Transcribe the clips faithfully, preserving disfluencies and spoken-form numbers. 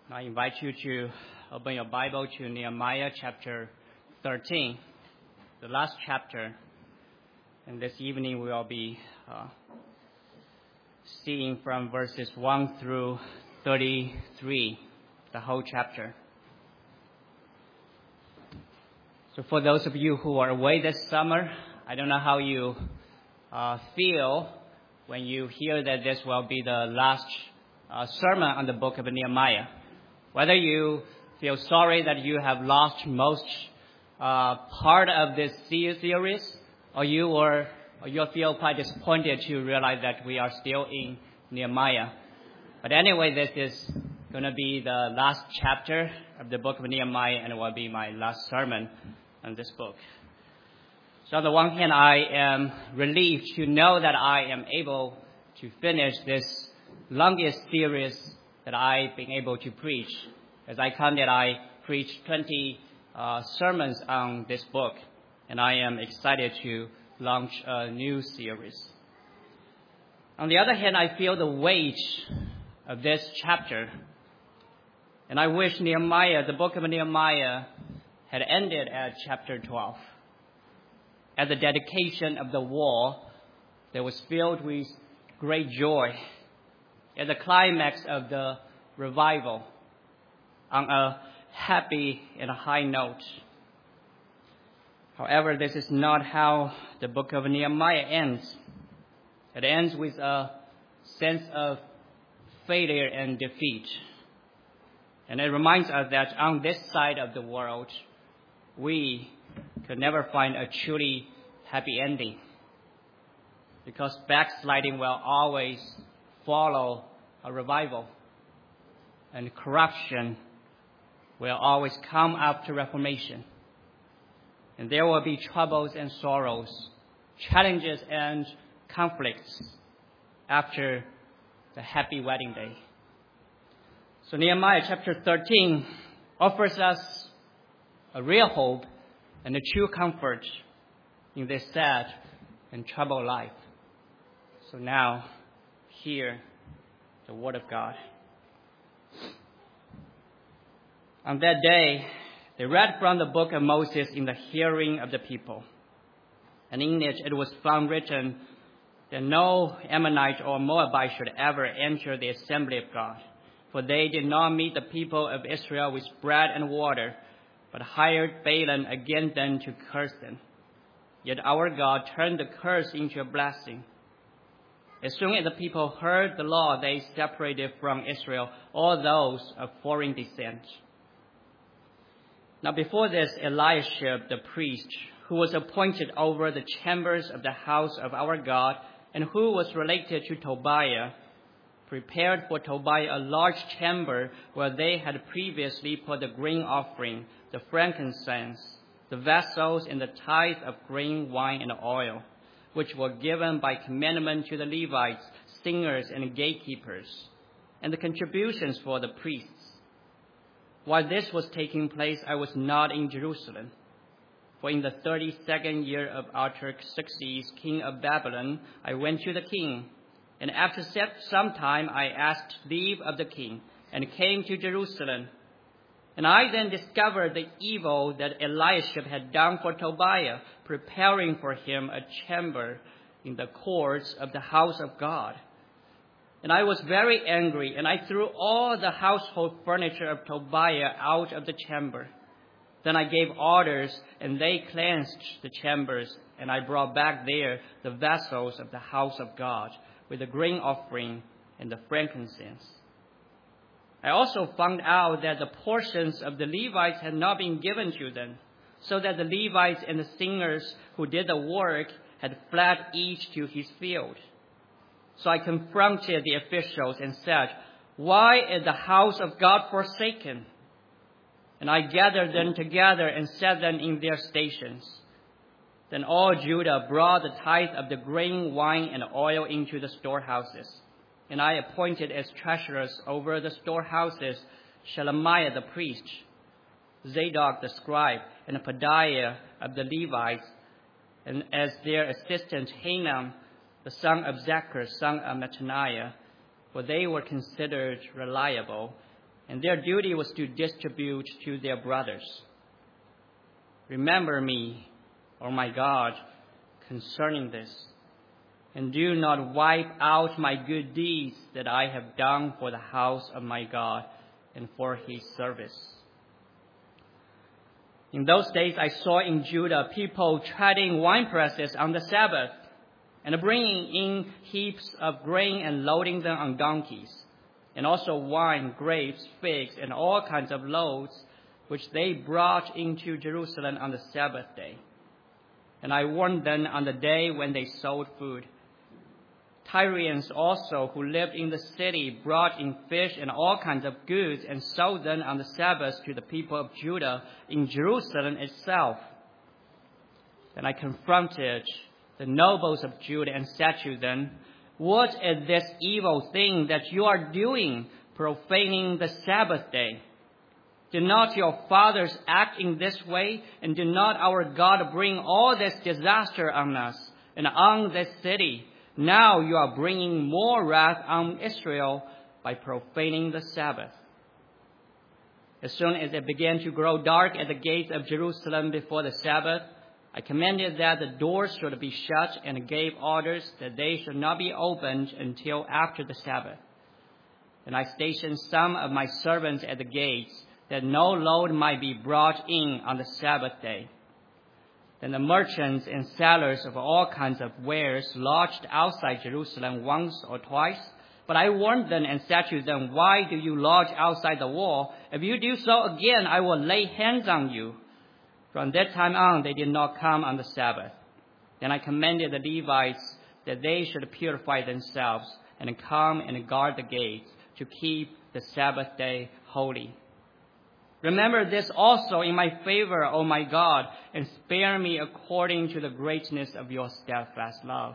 I invite you to open your Bible to Nehemiah chapter thirteen, the last chapter. And this evening we will be uh, seeing from verses one through thirty-three, the whole chapter. So for those of you who are away this summer, I don't know how you uh, feel when you hear that this will be the last uh, sermon on the book of Nehemiah. Whether you feel sorry that you have lost most uh, part of this series, or you or, or you feel quite disappointed to realize that we are still in Nehemiah. But anyway, this is going to be the last chapter of the book of Nehemiah, and it will be my last sermon on this book. So on the one hand, I am relieved to know that I am able to finish this longest series that I've been able to preach. As I counted, I preached twenty uh, sermons on this book, and I am excited to launch a new series. On the other hand, I feel the weight of this chapter, and I wish Nehemiah, the book of Nehemiah, had ended at chapter twelve. At the dedication of the wall that was filled with great joy, at the climax of the revival, on a happy and a high note. However, this is not how the book of Nehemiah ends. It ends with a sense of failure and defeat. And it reminds us that on this side of the world, we could never find a truly happy ending, because backsliding will always follow a revival, and corruption will always come after reformation. And there will be troubles and sorrows, challenges and conflicts after the happy wedding day. So Nehemiah chapter thirteen offers us a real hope and a true comfort in this sad and troubled life. So now, hear the word of God. On that day, they read from the book of Moses in the hearing of the people. And in it, it was found written that no Ammonite or Moabite should ever enter the assembly of God, for they did not meet the people of Israel with bread and water, but hired Balaam against them to curse them. Yet our God turned the curse into a blessing. As soon as the people heard the law, they separated from Israel all those of foreign descent. Now before this, Eliashib the priest, who was appointed over the chambers of the house of our God, and who was related to Tobiah, prepared for Tobiah a large chamber where they had previously put the grain offering, the frankincense, the vessels, and the tithe of grain, wine, and oil, which were given by commandment to the Levites, singers, and gatekeepers, and the contributions for the priests. While this was taking place, I was not in Jerusalem. For in the thirty-second year of Artaxerxes, king of Babylon, I went to the king. And after some time, I asked leave of the king, and came to Jerusalem. And I then discovered the evil that Eliashib had done for Tobiah, preparing for him a chamber in the courts of the house of God. And I was very angry, and I threw all the household furniture of Tobiah out of the chamber. Then I gave orders, and they cleansed the chambers, and I brought back there the vessels of the house of God, with the grain offering and the frankincense. I also found out that the portions of the Levites had not been given to them, so that the Levites and the singers who did the work had fled each to his field. So I confronted the officials and said, "Why is the house of God forsaken?" And I gathered them together and set them in their stations. Then all Judah brought the tithe of the grain, wine, and oil into the storehouses. And I appointed as treasurers over the storehouses Shelemiah the priest, Zadok the scribe, and Pedaiah of the Levites, and as their assistant Hanam, the son of Zachar, son of Mattaniah, for they were considered reliable, and their duty was to distribute to their brothers. Remember me, O my God, concerning this, and do not wipe out my good deeds that I have done for the house of my God and for his service. In those days I saw in Judah people treading winepresses on the Sabbath, and bringing in heaps of grain and loading them on donkeys, and also wine, grapes, figs, and all kinds of loads, which they brought into Jerusalem on the Sabbath day. And I warned them on the day when they sold food. Tyrians also, who lived in the city, brought in fish and all kinds of goods and sold them on the Sabbath to the people of Judah in Jerusalem itself. Then I confronted the nobles of Judah and said to them, "What is this evil thing that you are doing, profaning the Sabbath day? Did not your fathers act in this way, and did not our God bring all this disaster on us and on this city? Now you are bringing more wrath on Israel by profaning the Sabbath." As soon as it began to grow dark at the gates of Jerusalem before the Sabbath, I commanded that the doors should be shut and gave orders that they should not be opened until after the Sabbath. And I stationed some of my servants at the gates, that no load might be brought in on the Sabbath day. Then the merchants and sellers of all kinds of wares lodged outside Jerusalem once or twice. But I warned them and said to them, "Why do you lodge outside the wall? If you do so again, I will lay hands on you." From that time on, they did not come on the Sabbath. Then I commanded the Levites that they should purify themselves and come and guard the gates to keep the Sabbath day holy. Remember this also in my favor, O my God, and spare me according to the greatness of your steadfast love.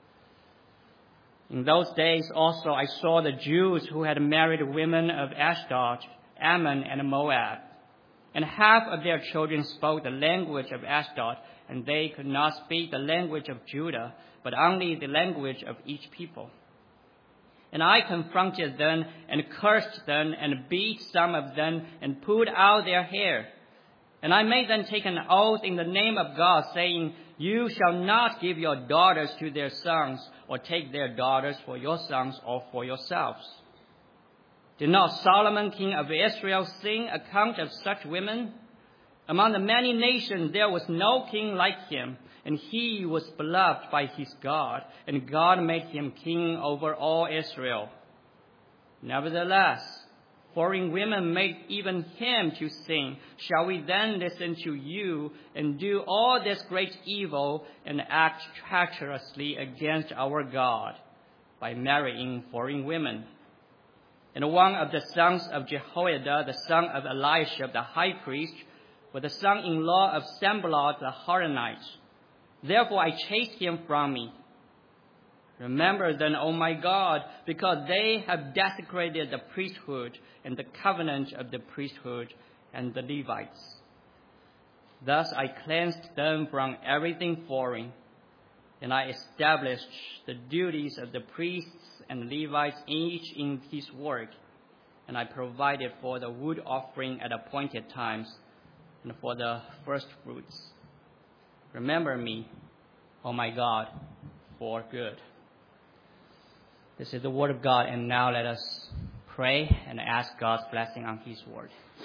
In those days also I saw the Jews who had married women of Ashdod, Ammon, and Moab. And half of their children spoke the language of Ashdod, and they could not speak the language of Judah, but only the language of each people. And I confronted them and cursed them and beat some of them and pulled out their hair. And I made them take an oath in the name of God, saying, "You shall not give your daughters to their sons, or take their daughters for your sons or for yourselves." Did not Solomon, king of Israel, sing account of such women? Among the many nations there was no king like him, and he was beloved by his God, and God made him king over all Israel. Nevertheless, foreign women made even him to sing. Shall we then listen to you and do all this great evil and act treacherously against our God by marrying foreign women? And one of the sons of Jehoiada, the son of Eliashib, the high priest, was the son-in-law of Sanballat the Horonite. Therefore I chased him from me. Remember then, O my God, because they have desecrated the priesthood and the covenant of the priesthood and the Levites. Thus I cleansed them from everything foreign, and I established the duties of the priests and Levites, each in his work, and I provided for the wood offering at appointed times and for the first fruits. Remember me, O my God, for good. This is the word of God, and now let us pray and ask God's blessing on his word.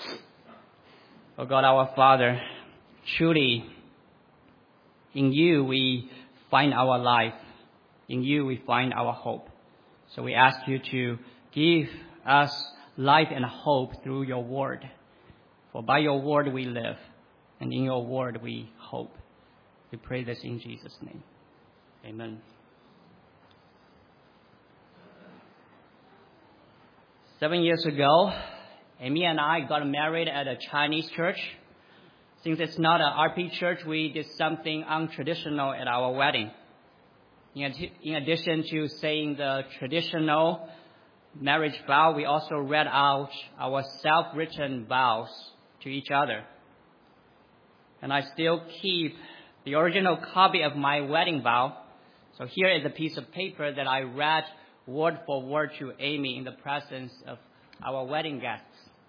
O God, our Father, truly in you we find our life. In you we find our hope. So we ask you to give us life and hope through your word. For by your word we live, and in your word we hope. We pray this in Jesus' name. Amen. Seven years ago, Amy and I got married at a Chinese church. Since it's not an R P church, we did something untraditional at our wedding. In addition to saying the traditional marriage vow, we also read out our self-written vows to each other. And I still keep the original copy of my wedding vow. So here is a piece of paper that I read word for word to Amy in the presence of our wedding guests.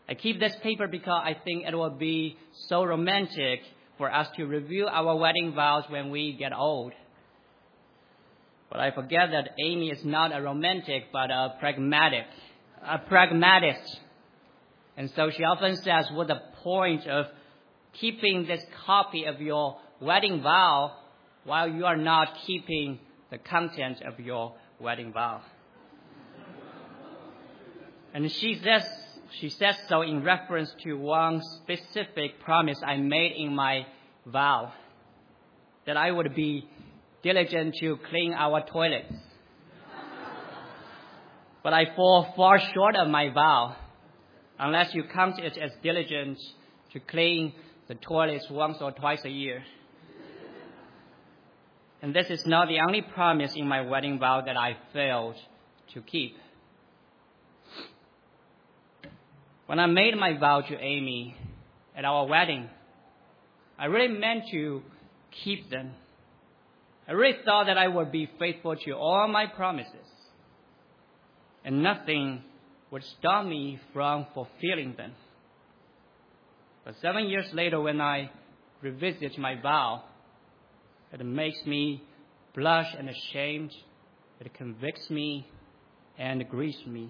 I keep this paper because I think it will be so romantic for us to review our wedding vows when we get old. But I forget that Amy is not a romantic, but a pragmatic, a pragmatist. And so she often says, what's the point of keeping this copy of your wedding vow while you are not keeping the content of your wedding vow? And she says, she says so in reference to one specific promise I made in my vow, that I would be diligent to clean our toilets. But I fall far short of my vow, unless you count it as diligent to clean the toilets once or twice a year. And this is not the only promise in my wedding vow that I failed to keep. When I made my vow to Amy at our wedding, I really meant to keep them. I really thought that I would be faithful to all my promises, and nothing would stop me from fulfilling them. But seven years later, when I revisit my vow, it makes me blush and ashamed. It convicts me and grieves me.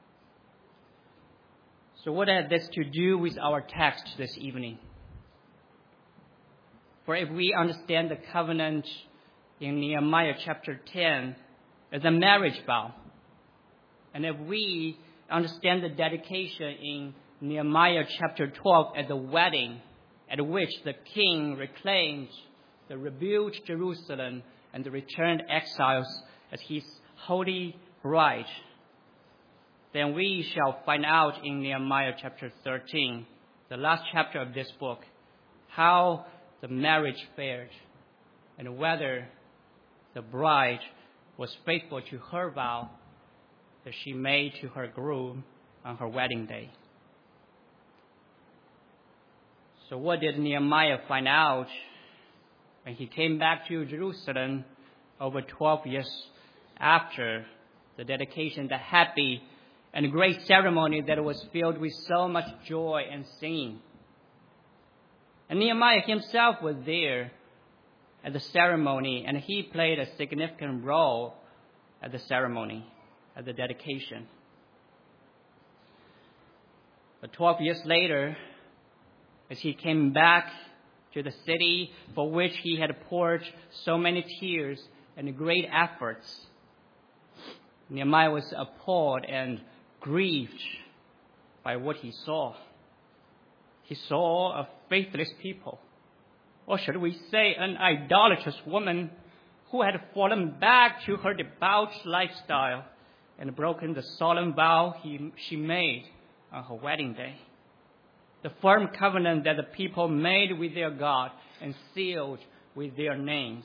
So what has this to do with our text this evening? For if we understand the covenant in Nehemiah chapter ten as a marriage vow, and if we understand the dedication in Nehemiah chapter twelve as a wedding at which the king reclaimed the rebuilt Jerusalem and the returned exiles as his holy bride, then we shall find out in Nehemiah chapter thirteen, the last chapter of this book, how the marriage fared and whether the bride was faithful to her vow that she made to her groom on her wedding day. So what did Nehemiah find out when he came back to Jerusalem over twelve years after the dedication, the happy and great ceremony that was filled with so much joy and singing? And Nehemiah himself was there at the ceremony, and he played a significant role at the ceremony, at the dedication. But twelve years later, as he came back to the city for which he had poured so many tears and great efforts, Nehemiah was appalled and grieved by what he saw. He saw a faithless people, or should we say an idolatrous woman who had fallen back to her debauched lifestyle and broken the solemn vow he, she made on her wedding day. The firm covenant that the people made with their God and sealed with their names.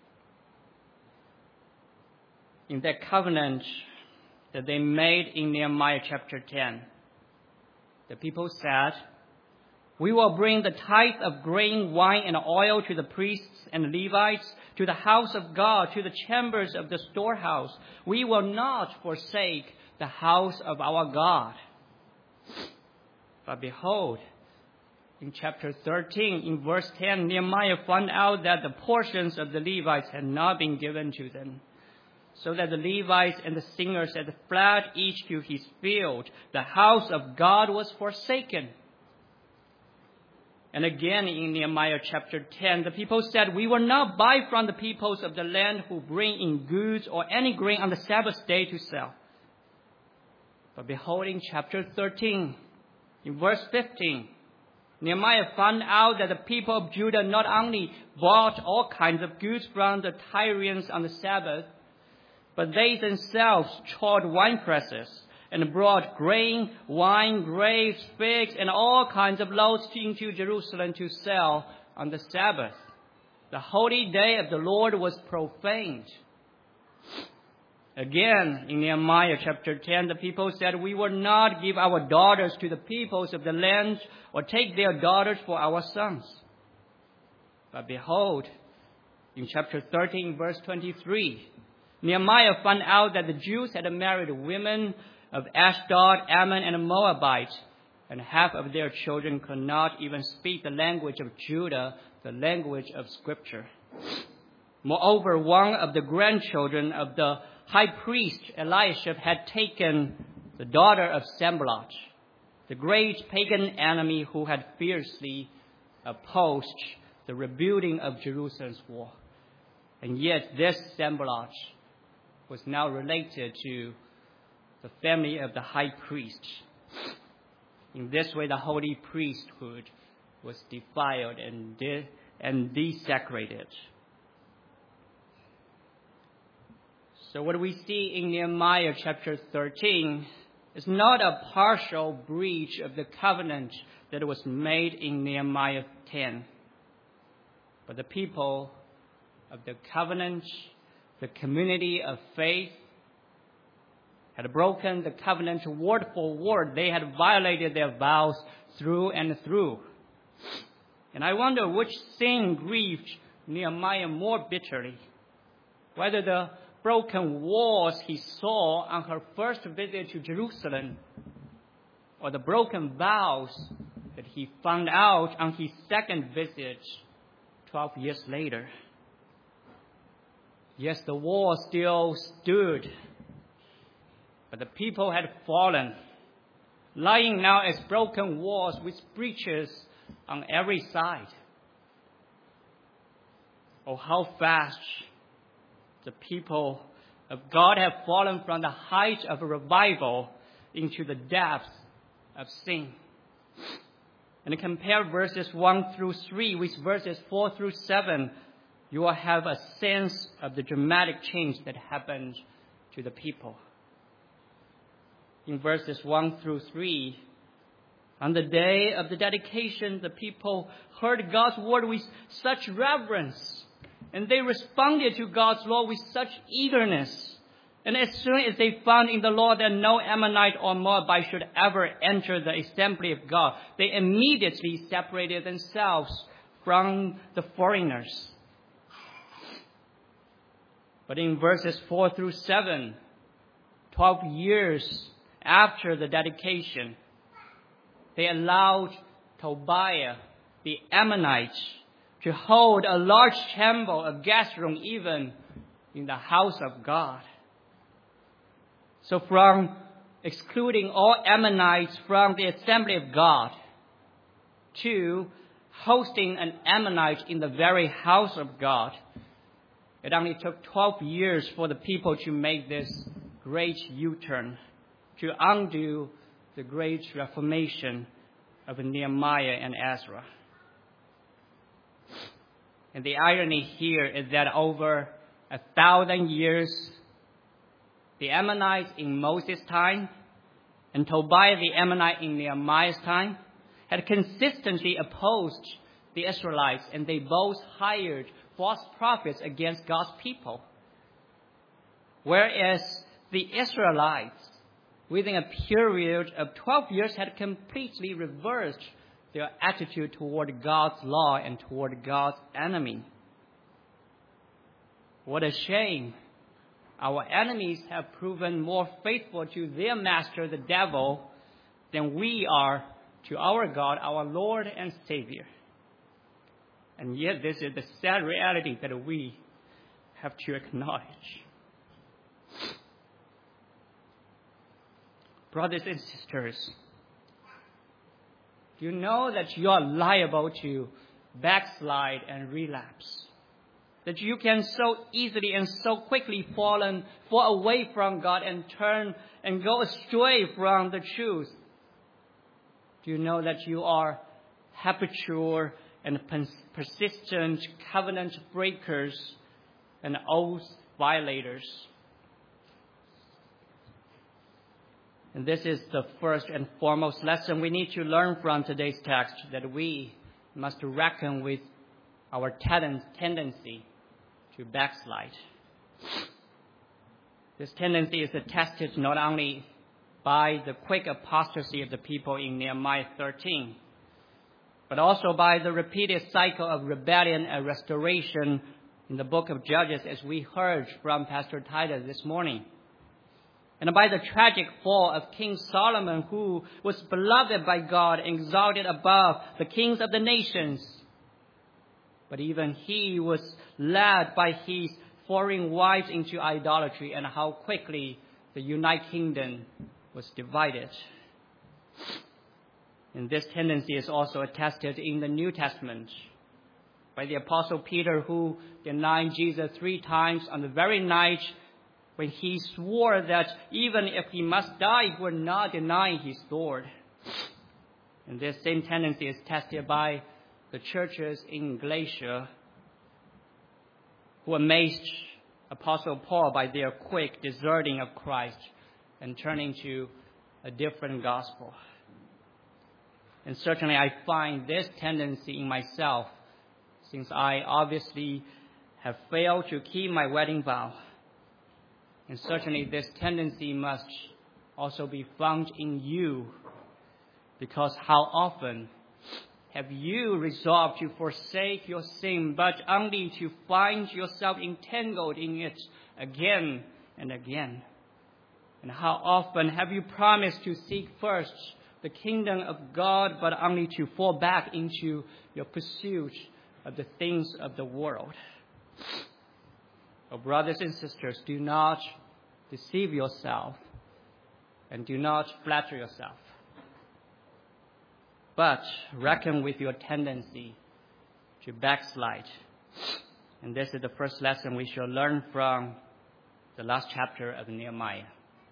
In that covenant that they made in Nehemiah chapter ten, the people said, "We will bring the tithe of grain, wine, and oil to the priests and Levites, to the house of God, to the chambers of the storehouse. We will not forsake the house of our God." But behold, in chapter thirteen, in verse ten, Nehemiah found out that the portions of the Levites had not been given to them, so that the Levites and the singers had fled each to his field. The house of God was forsaken. And again in Nehemiah chapter ten, the people said, "We will not buy from the peoples of the land who bring in goods or any grain on the Sabbath day to sell." But behold, in chapter thirteen, in verse fifteen, Nehemiah found out that the people of Judah not only bought all kinds of goods from the Tyrians on the Sabbath, but they themselves trod wine presses and brought grain, wine, grapes, figs, and all kinds of loads into Jerusalem to sell on the Sabbath. The holy day of the Lord was profaned. Again, in Nehemiah chapter ten, the people said, "We will not give our daughters to the peoples of the land or take their daughters for our sons." But behold, in chapter thirteen, verse twenty-three, Nehemiah found out that the Jews had married women of Ashdod, Ammon, and Moabite, and half of their children could not even speak the language of Judah, the language of Scripture. Moreover, one of the grandchildren of the high priest Eliashib had taken the daughter of Sanballat, the great pagan enemy who had fiercely opposed the rebuilding of Jerusalem's wall. And yet this Sanballat was now related to the family of the high priest. In this way, the holy priesthood was defiled and, de- and desecrated. So what we see in Nehemiah chapter thirteen is not a partial breach of the covenant that was made in Nehemiah ten, but the people of the covenant, the community of faith, had broken the covenant word for word. They had violated their vows through and through. And I wonder which sin grieved Nehemiah more bitterly, whether the broken walls he saw on her first visit to Jerusalem, or the broken vows that he found out on his second visit twelve years later. Yes, the wall still stood, but the people had fallen, lying now as broken walls with breaches on every side. Oh, how fast the people of God have fallen from the height of a revival into the depths of sin. And compare verses one through three with verses four through seven, you will have a sense of the dramatic change that happened to the people. In verses one through three, on the day of the dedication, the people heard God's word with such reverence, and they responded to God's law with such eagerness. And as soon as they found in the law that no Ammonite or Moabite should ever enter the assembly of God, they immediately separated themselves from the foreigners. But in verses four through seven, twelve years after the dedication, they allowed Tobiah, the Ammonite, to hold a large temple, a guest room, even in the house of God. So from excluding all Ammonites from the assembly of God to hosting an Ammonite in the very house of God, it only took twelve years for the people to make this great U-turn, to undo the great reformation of Nehemiah and Ezra. And the irony here is that over a thousand years, the Ammonites in Moses' time and Tobiah the Ammonite in Nehemiah's time had consistently opposed the Israelites, and they both hired false prophets against God's people. Whereas the Israelites, within a period of twelve years, had completely reversed their attitude toward God's law and toward God's enemy. What a shame. Our enemies have proven more faithful to their master, the devil, than we are to our God, our Lord and Savior. And yet this is the sad reality that we have to acknowledge. Brothers and sisters, do you know that you are liable to backslide and relapse? That you can so easily and so quickly fall, and, fall away from God and turn and go astray from the truth? Do you know that you are habitual and persistent covenant breakers and oath violators? And this is the first and foremost lesson we need to learn from today's text, that we must reckon with our tendency to backslide. This tendency is attested not only by the quick apostasy of the people in Nehemiah thirteen, but also by the repeated cycle of rebellion and restoration in the book of Judges, as we heard from Pastor Titus this morning. and by the tragic fall of King Solomon, who was beloved by God and exalted above the kings of the nations. But even he was led by his foreign wives into idolatry, and how quickly the United Kingdom was divided. And this tendency is also attested in the New Testament by the Apostle Peter, who denied Jesus three times on the very night when he swore that even if he must die, he would not deny his Lord. And this same tendency is tested by the churches in Galatia, who amazed Apostle Paul by their quick deserting of Christ and turning to a different gospel. And certainly I find this tendency in myself, since I obviously have failed to keep my wedding vow. And certainly this tendency must also be found in you, because how often have you resolved to forsake your sin, but only to find yourself entangled in it again and again? And how often have you promised to seek first the kingdom of God, but only to fall back into your pursuit of the things of the world? Oh, brothers and sisters, do not deceive yourself and do not flatter yourself, but reckon with your tendency to backslide. And this is the first lesson we shall learn from the last chapter of Nehemiah.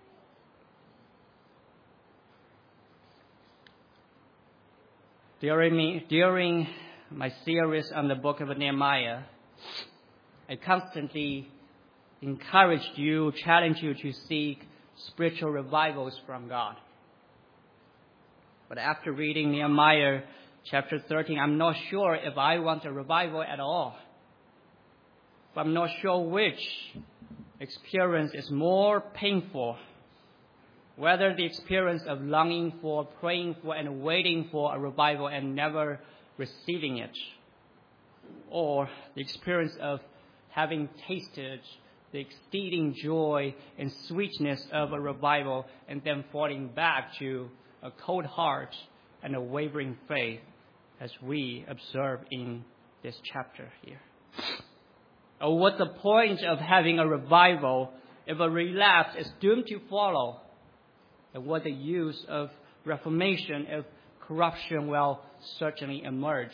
During, me, during my series on the book of Nehemiah, I constantly encouraged you, challenged you to seek spiritual revivals from God. But after reading Nehemiah chapter thirteen, I'm not sure if I want a revival at all. But I'm not sure which experience is more painful. Whether the experience of longing for, praying for, and waiting for a revival and never receiving it, or the experience of having tasted the exceeding joy and sweetness of a revival and then falling back to a cold heart and a wavering faith, as we observe in this chapter here. Or what's the point of having a revival if a relapse is doomed to follow? And what the use of reformation if corruption will certainly emerge?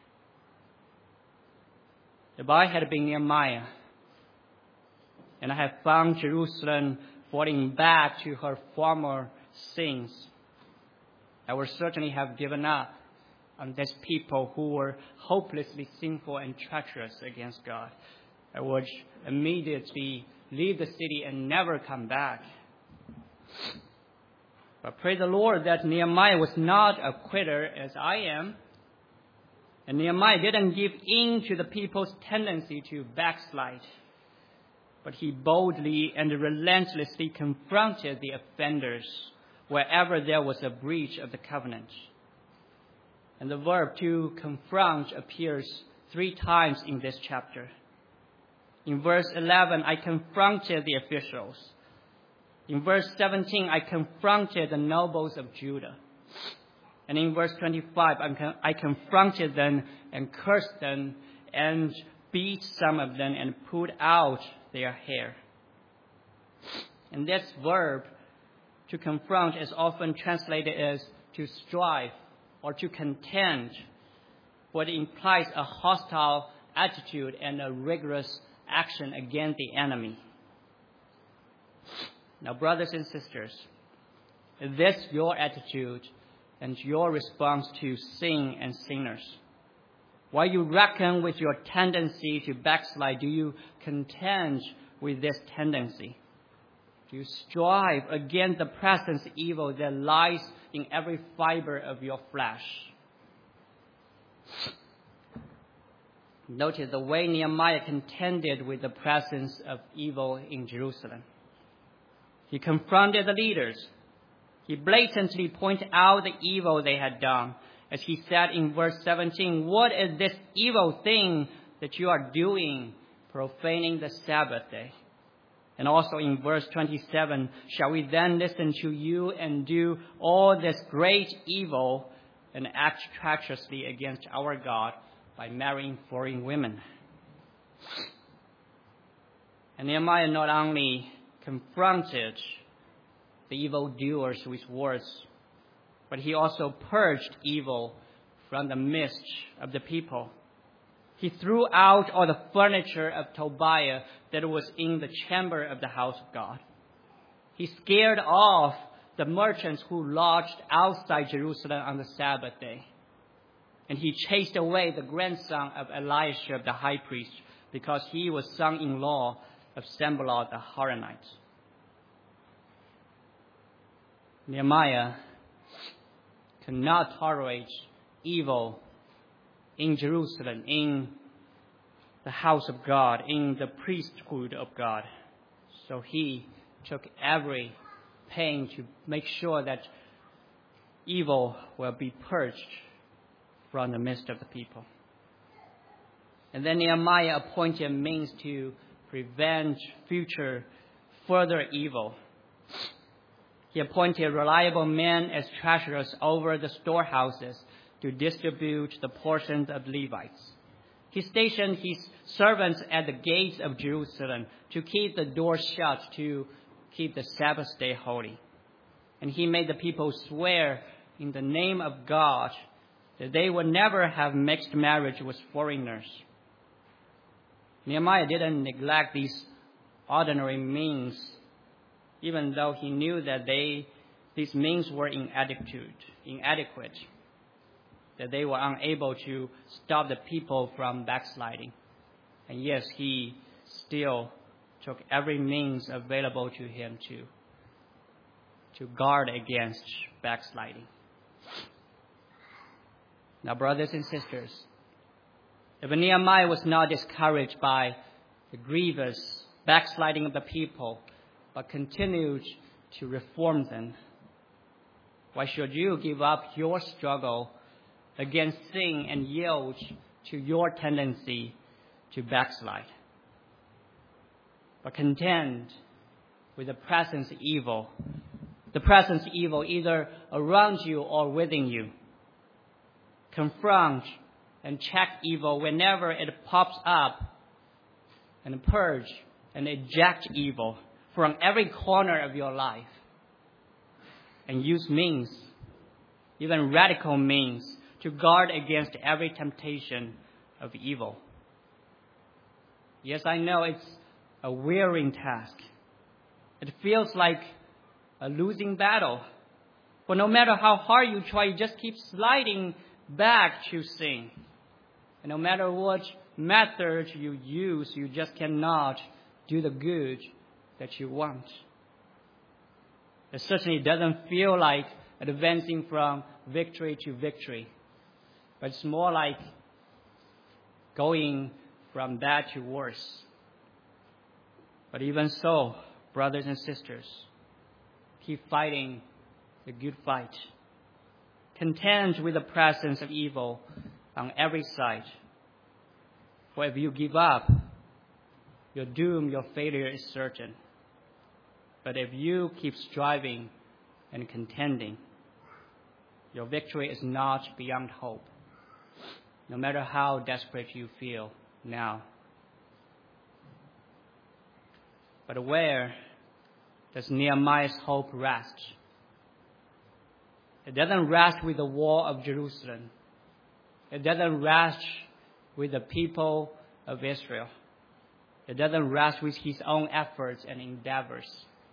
If I had been Nehemiah, and I have found Jerusalem falling back to her former sins, I would certainly have given up on these people who were hopelessly sinful and treacherous against God. I would immediately leave the city and never come back. But praise the Lord that Nehemiah was not a quitter as I am. And Nehemiah didn't give in to the people's tendency to backslide. But he boldly and relentlessly confronted the offenders wherever there was a breach of the covenant. And the verb to confront appears three times in this chapter. In verse eleven, I confronted the officials. In verse seventeen, I confronted the nobles of Judah. And in verse twenty-five, I confronted them and cursed them and beat some of them and pulled out their hair. And this verb, to confront, is often translated as to strive or to contend, but it implies a hostile attitude and a rigorous action against the enemy. Now, brothers and sisters, is this your attitude and your response to sin and sinners? While you reckon with your tendency to backslide, do you contend with this tendency? Do you strive against the present evil that lies in every fiber of your flesh? Notice the way Nehemiah contended with the presence of evil in Jerusalem. He confronted the leaders. He blatantly pointed out the evil they had done. As he said in verse seventeen, "What is this evil thing that you are doing, profaning the Sabbath day?" And also in verse twenty-seven, shall we then listen to you and do all this great evil and act treacherously against our God by marrying foreign women? And Nehemiah not only confronted the evildoers with words, but he also purged evil from the midst of the people. He threw out all the furniture of Tobiah that was in the chamber of the house of God. He scared off the merchants who lodged outside Jerusalem on the Sabbath day. And he chased away the grandson of Eliashib the high priest, because he was son-in-law of Sanballat the Horonite. Nehemiah could not tolerate evil in Jerusalem, in the house of God, in the priesthood of God. So he took every pain to make sure that evil will be purged from the midst of the people. And then Nehemiah appointed means to prevent future further evil. He appointed reliable men as treasurers over the storehouses to distribute the portions of Levites. He stationed his servants at the gates of Jerusalem to keep the doors shut, to keep the Sabbath day holy. And he made the people swear in the name of God that they would never have mixed marriage with foreigners. Nehemiah didn't neglect these ordinary means, even though he knew that they, these means were inadequate, inadequate, that they were unable to stop the people from backsliding. And yes, he still took every means available to him to, to guard against backsliding. Now, brothers and sisters, if Nehemiah was not discouraged by the grievous backsliding of the people, but continued to reform them, why should you give up your struggle against sin and yield to your tendency to backslide? But contend with the present evil, the present evil either around you or within you. Confront and check evil whenever it pops up, and purge and eject evil from every corner of your life. And use means, even radical means, to guard against every temptation of evil. Yes, I know it's a wearying task. It feels like a losing battle. For no matter how hard you try, you just keep sliding back to sin. And no matter what method you use, you just cannot do the good that you want. It certainly doesn't feel like advancing from victory to victory, but it's more like going from bad to worse. But even so, brothers and sisters, keep fighting the good fight. Contend with the presence of evil on every side. For if you give up, your doom, your failure is certain. But if you keep striving and contending, your victory is not beyond hope, no matter how desperate you feel now. But where does Nehemiah's hope rest? It doesn't rest with the wall of Jerusalem. It doesn't rest with the people of Israel. It doesn't rest with his own efforts and endeavors.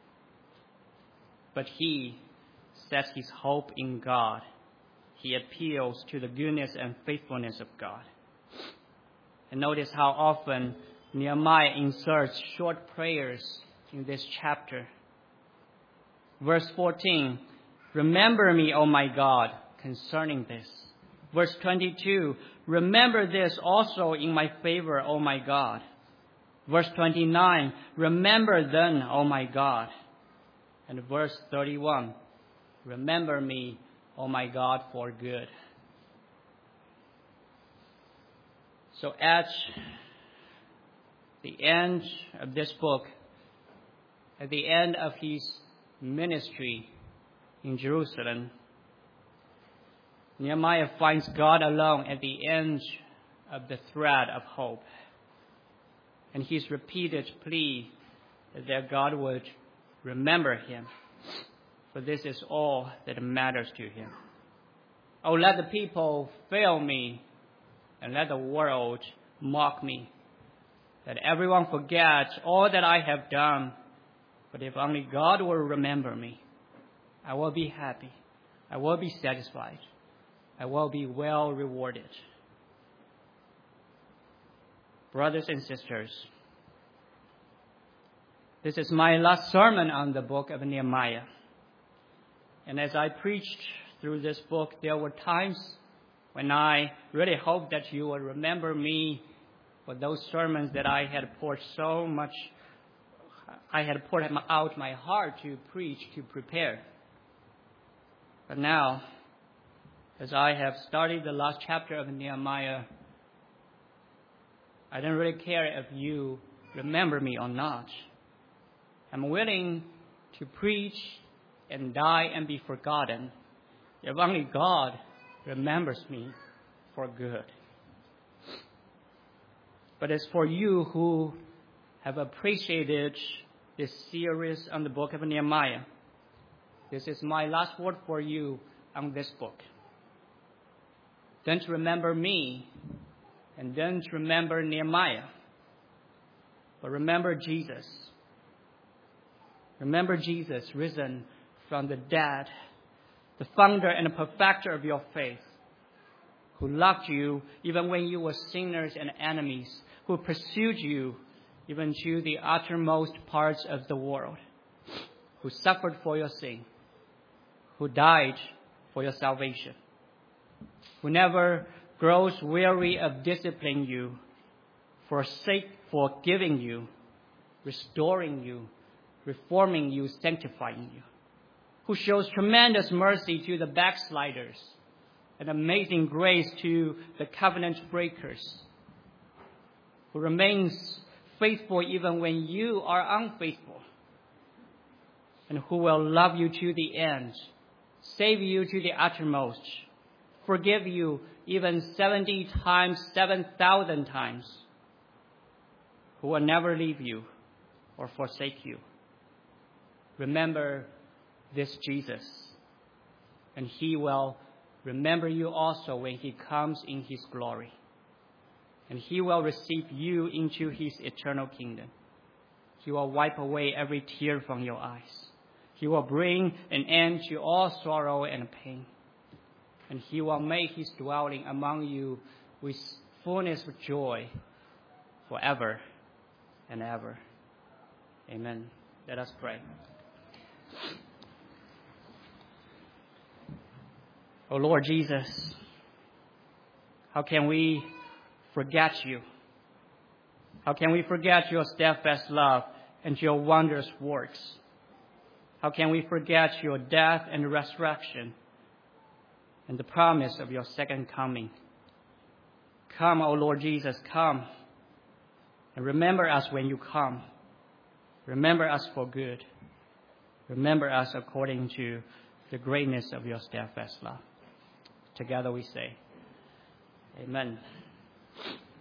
But he sets his hope in God. He appeals to the goodness and faithfulness of God. And notice how often Nehemiah inserts short prayers in this chapter. Verse fourteen, remember me, O my God, concerning this. Verse twenty-two, remember this also in my favor, O my God. Verse twenty-nine, remember then, O my God. And verse thirty-one, remember me, O my God, for good. So at the end of this book, at the end of his ministry in Jerusalem, Nehemiah finds God alone at the end of the thread of hope. And his repeated plea that God would remember him, for this is all that matters to him. Oh, let the people fail me, and let the world mock me. Let everyone forget all that I have done. But if only God will remember me, I will be happy. I will be satisfied. I will be well rewarded. Brothers and sisters, this is my last sermon on the book of Nehemiah. And as I preached through this book, there were times when I really hoped that you would remember me for those sermons that I had poured so much, I had poured out my heart to preach, to prepare. But now, as I have studied the last chapter of Nehemiah, I don't really care if you remember me or not. I'm willing to preach and die and be forgotten if only God remembers me for good. But as for you who have appreciated this series on the book of Nehemiah, this is my last word for you on this book. Don't remember me, and don't remember Nehemiah, but remember Jesus. Remember Jesus, risen from the dead, the founder and the perfecter of your faith, who loved you even when you were sinners and enemies, who pursued you even to the uttermost parts of the world, who suffered for your sin, who died for your salvation, who never grows weary of disciplining you, forsake forgiving you, restoring you, reforming you, sanctifying you, who shows tremendous mercy to the backsliders and amazing grace to the covenant breakers, who remains faithful even when you are unfaithful, and who will love you to the end, save you to the uttermost, forgive you even seventy times, seven thousand times, who will never leave you or forsake you. Remember this Jesus, and he will remember you also when he comes in his glory. And he will receive you into his eternal kingdom. He will wipe away every tear from your eyes. He will bring an end to all sorrow and pain. And he will make his dwelling among you with fullness of joy forever and ever. Amen. Let us pray. Oh Lord Jesus, how can we forget you? How can we forget your steadfast love and your wondrous works? How can we forget your death and resurrection and the promise of your second coming? Come, O Lord Jesus, come. And remember us when you come. Remember us for good. Remember us according to the greatness of your steadfast love. Together we say, Amen.